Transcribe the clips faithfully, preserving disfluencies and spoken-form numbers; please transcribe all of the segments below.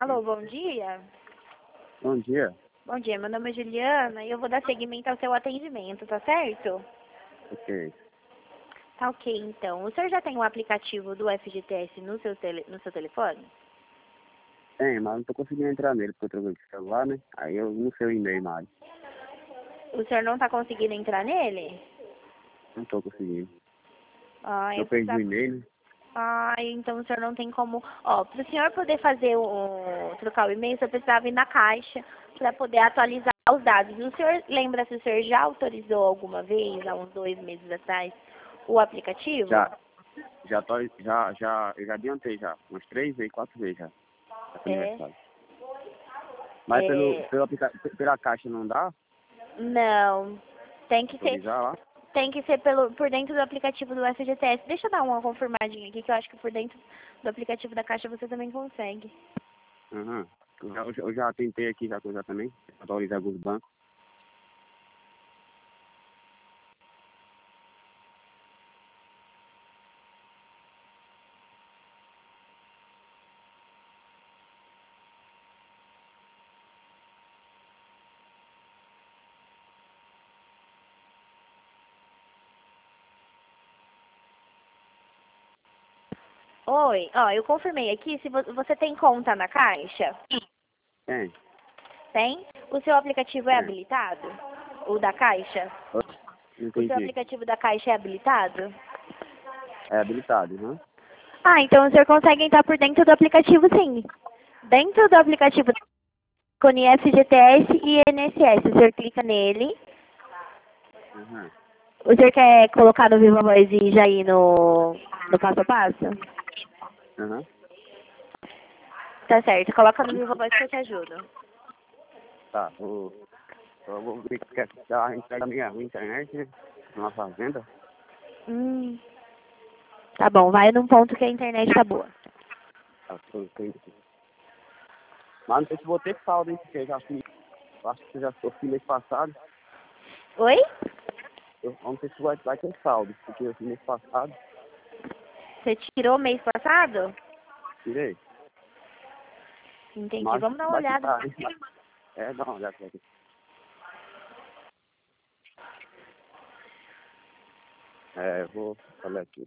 Alô, bom dia. Bom dia. Bom dia, meu nome é Juliana e eu vou dar seguimento ao seu atendimento, tá certo? Ok. Tá ok, então. O senhor já tem o aplicativo do F G T S no seu, tele, no seu telefone? Tem, mas não tô conseguindo entrar nele porque eu troquei de celular, né? Aí eu não sei o e-mail mais. O senhor não tá conseguindo entrar nele? Não tô conseguindo. Ah, Eu eu perdi o precisava... e-mail, né? Ah, então o senhor não tem como... Ó, para o senhor poder fazer o... trocar o e-mail, o senhor precisava ir na caixa para poder atualizar os dados. O senhor lembra se o senhor já autorizou alguma vez, há uns dois meses atrás, o aplicativo? Já, já tô, já, já, eu já adiantei já. Umas três vezes, quatro vezes já. Esse É. aniversário. Mas pelo, É... pelo aplica... pela caixa não dá? Não. Tem que ser... Autorizar lá? Tem que ser pelo, por dentro do aplicativo do F G T S. Deixa eu dar uma confirmadinha aqui, que eu acho que por dentro do aplicativo da Caixa você também consegue. Aham. Eu, já, eu já- eu já tentei aqui já coisa também. Autorizar alguns bancos. Oi, ó, eu confirmei aqui, se vo- você tem conta na Caixa? Tem, Tem? O seu aplicativo é tem. habilitado? O da Caixa? Não O seu entendi. aplicativo da Caixa é habilitado? É habilitado, né? Ah, então o senhor consegue entrar por dentro do aplicativo, sim. Dentro do aplicativo com F G T S e I N S S, o senhor clica nele. Aham. O senhor quer colocar no Viva Voz e já ir no, no passo a passo? Aham. Tá certo, coloca no Viva Voz que eu te ajudo. Tá, vou... Eu vou ver que quer dar a entrega da minha internet, né? Numa fazenda. Hum, tá bom, vai num ponto que a internet tá boa. Tá, tô, tô indo aqui. Mas não sei se vou ter saldo, hein? Porque eu já fiz. Eu acho que eu já eu fiz mês passado. Oi? Eu não sei se vai, vai ter saldo, porque eu fiz mês passado. Você tirou mês passado? Tirei. Entendi, Mas vamos dar uma vai olhada. ficar, hein? É, dá uma olhada aqui. É, eu vou olhar aqui.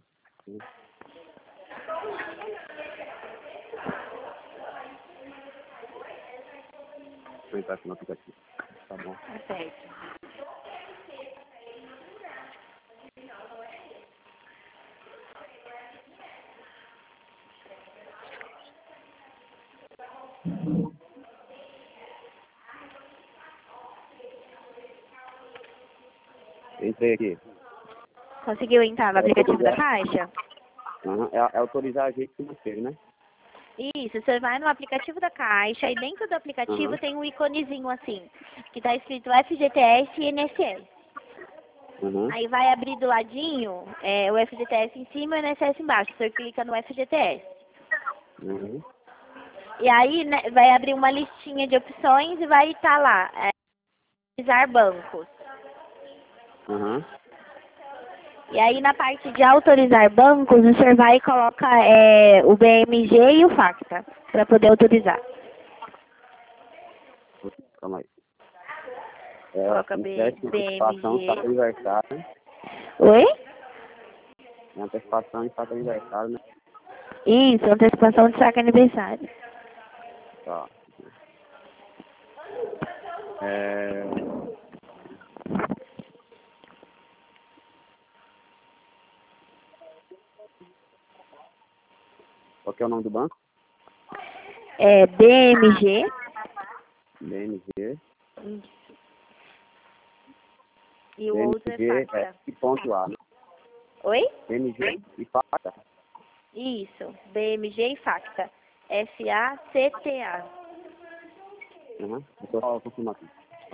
Vou entrar aqui no aplicativo. Tá bom. Tá certo. Entrei aqui. Conseguiu entrar no É aplicativo da autorizar, Caixa? uhum, é, é autorizar agente financeiro, né? Isso, você vai no aplicativo da Caixa e dentro do aplicativo Uhum. tem um íconezinho assim, que tá escrito F G T S e I N S S. Uhum. Aí vai abrir do ladinho é, o F G T S em cima e o I N S S embaixo. Você clica no F G T S. Uhum. E aí né, vai abrir uma listinha de opções e vai estar lá, é, autorizar bancos. Uhum. E aí na parte de autorizar bancos, o senhor vai e coloca é, o B M G e o FACTA para poder autorizar. Calma aí. É, Coloca B, antecipação, saco BMG. aniversário, né? Oi? Antecipação e saco aniversário, né? Isso, antecipação de saque aniversário. Tá. É... Qual que é o nome do banco? É B M G. B M G. E o outro é B M G é FACTA. e ponto A, né? Oi? B M G e FACTA. Isso, B M G e FACTA. F A C T A. Uhum. Deixa eu só confirmar aqui.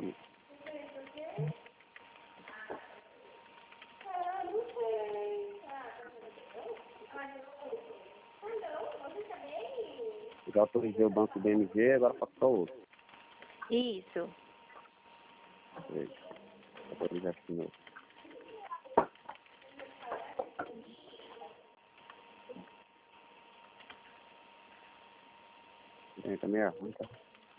Eu já autorizei o banco B M G, agora falta só o outro. Isso. Vou autorizar aqui de novo. É, também é ruim, tá?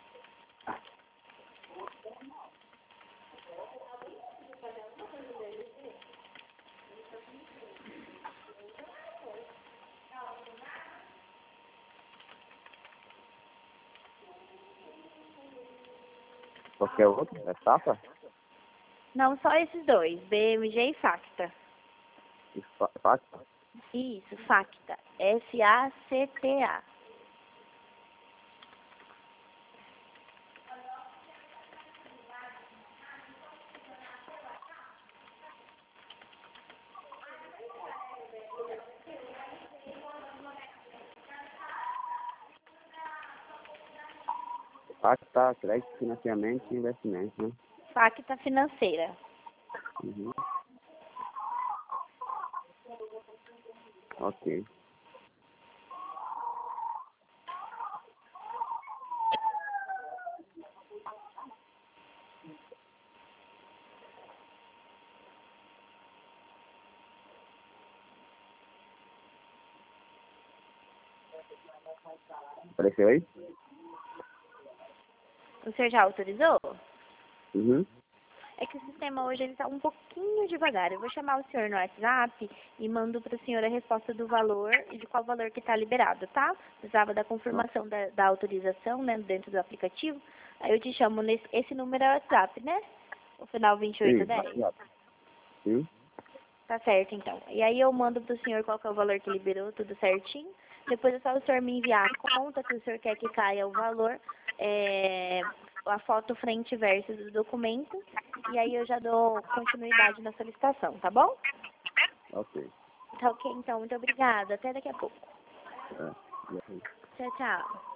Qualquer outro? É tapa? Não, só esses dois, B M G e Facta. E fa- Facta? Isso, Facta. S A C T A. Facta, crédito, financiamento e investimento, né? Facta Financeira. Uhum. Ok. Apareceu aí? O senhor já autorizou? Uhum. É que o sistema hoje ele está um pouquinho devagar. Eu vou chamar o senhor no WhatsApp e mando para o senhor a resposta do valor e de qual valor que está liberado, tá? Precisava da confirmação da, da autorização, né, dentro do aplicativo. Aí eu te chamo nesse esse número é o WhatsApp, né? O final vinte e oito Sim, dez. WhatsApp. Sim. Tá certo, então. E aí eu mando pro senhor qual que é o valor que liberou, tudo certinho. Depois é só o senhor me enviar a conta, que o senhor quer que caia o valor, é, a foto frente e verso do documento. E aí eu já dou continuidade na solicitação, tá bom? Ok. Tá ok, então. Muito obrigada. Até daqui a pouco. É. E aí? Tchau, tchau.